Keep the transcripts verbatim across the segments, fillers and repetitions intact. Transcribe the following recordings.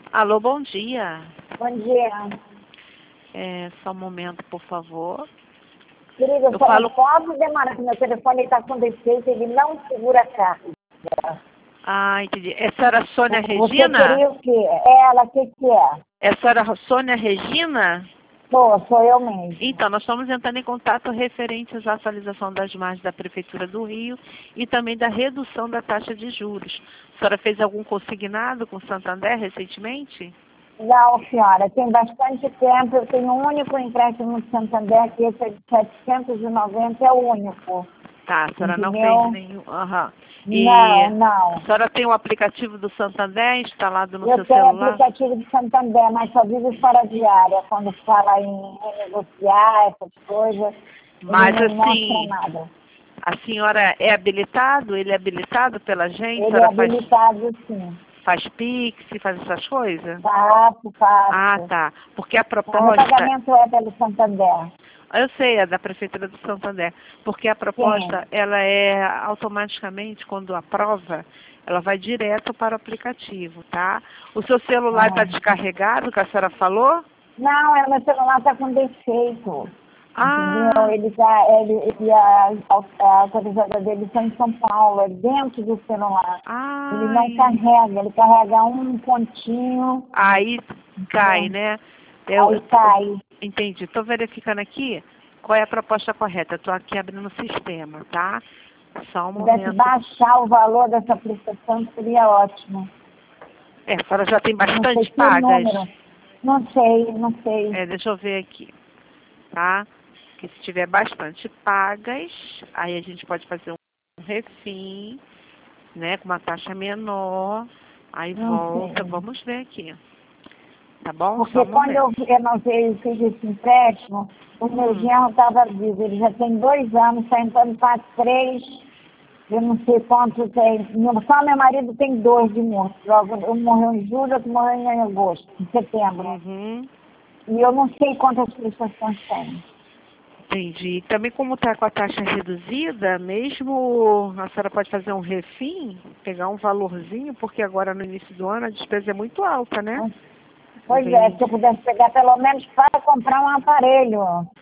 Alô, bom dia. Bom dia. É, só um momento, por favor. Querida, Eu eu só falo- não posso demorar, que meu telefone está com defeito, ele não segura a carga. Ah, entendi. É a senhora Sônia Você Regina? queria o quê? Ela, o que que é? É a senhora Sônia Regina? Sou, sou eu mesmo. Então, nós estamos entrando em contato referentes à atualização das margens da Prefeitura do Rio e também da redução da taxa de juros. A senhora fez algum consignado com o Santander recentemente? Não, senhora, tem bastante tempo, eu tenho um único empréstimo de Santander, que esse é de setecentos e noventa, é o único. Tá, a senhora não Entendeu? fez nenhum. Aham. E Não, não. a senhora tem o aplicativo do Santander instalado no Eu seu tenho celular? aplicativo de Santander, mas só vivo fora diária, quando fala em renegociar, essas coisas, Mas ele não assim, mostra nada. a senhora é habilitado? Ele é habilitado pela gente? A Ele é senhora faz, habilitado, sim. faz Pix, faz essas coisas? Faço, faço. Ah, tá. Porque a O meu proposta... pagamento é pelo Santander. Eu sei, é da Prefeitura do Santander. Porque a proposta, Sim. ela é automaticamente, quando aprova, ela vai direto para o aplicativo, tá? O seu celular está Ah. descarregado, que a senhora falou? Não, é, meu celular está com defeito. Entendeu? Ah, Ele tá, ele, ele, a, a autorizada dele está em São Paulo, é dentro do celular. Ele não ai... carrega, ele carrega um pontinho, Aí cai, entendeu? né? Eu, Aí eu tô- cai. entendi. Estou verificando aqui qual é a proposta correta. Estou aqui abrindo o sistema, tá? Só um Se pudesse momento. baixar o valor dessa prestação, seria ótimo. É, a senhora já tem Eu não sei bastante que pagas. número. Não sei, não sei. É, deixa eu ver aqui, tá? Que se tiver bastante pagas, aí a gente pode fazer um refim, né? Com uma taxa menor. Aí Não volta, sei. vamos ver aqui. Tá bom? Só Porque um quando eu momento. renovei e fiz esse empréstimo, o meu Hum. genro estava vivo. Ele já tem dois anos, está entrando para três, eu não sei quanto tem. Meu- Só meu marido tem dois de morto. Logo, um morreu em julho, outro morreu em agosto, em setembro. Uhum. E eu não sei quantas prestações tem. Entendi. Também como está com a taxa reduzida, mesmo a senhora pode fazer um refim, pegar um valorzinho, porque agora no início do ano a despesa é muito alta, né? Pois é, Vem. se eu pudesse pegar pelo menos para comprar um aparelho.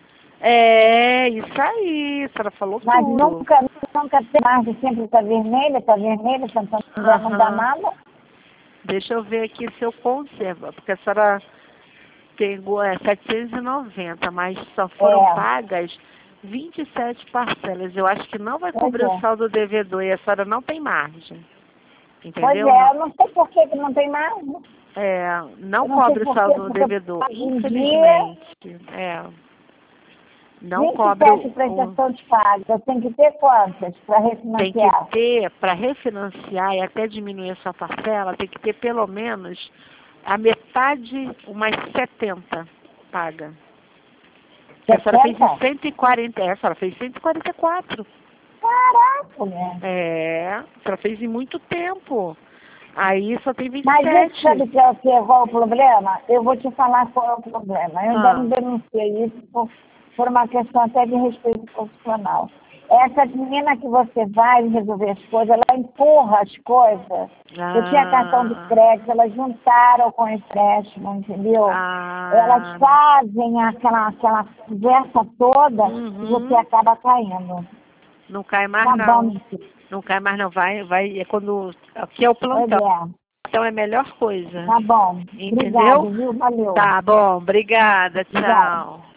É, isso aí, a senhora falou Mas tudo. nunca, nunca tem mais, sempre está vermelha, está vermelha, Santander não dá Aham. nada. Deixa eu ver aqui se eu conservo, porque a senhora pegou é, setecentos e noventa, mas só foram É, pagas vinte e sete parcelas. Eu acho que não vai pois cobrir o é. saldo devedor e a senhora não tem margem. Pois Entendeu? é, Não. eu não sei por que que não tem mais. É, não Eu não sei cobre o por quê, saldo porque devedor, hoje em dia, infelizmente. É, não vinte e cobre o, sete o prestações pagas. Eu tenho que ter quantas para tem que refinanciar? ter, para refinanciar e até diminuir a sua parcela, tem que ter pelo menos a metade, umas setenta paga. Que a senhora fez em setenta? cento e quarenta, é, a senhora fez cento e quarenta e quatro. Caraca, né? É, a senhora fez em muito tempo. Aí só tem vinte e Mas isso sete. sabe que é o que? Qual é o problema? Eu vou te falar qual é o problema. Eu ainda não Ah, denunciei isso por, por uma questão até de respeito profissional. Essa menina que você vai resolver as coisas, ela empurra as coisas. Eu tinha cartão de ah, crédito, elas juntaram com o empréstimo, entendeu? Elas ah, fazem aquela, aquela conversa toda e você uhum. acaba caindo. Não cai mais Tá bom, não. meu filho. Não cai mais não. Vai, vai, é quando. Aqui é o Pois plantão. é. Então é a melhor coisa. Tá bom. Entendeu? Obrigada, viu? Valeu. Tá bom, obrigada, Obrigada. tchau.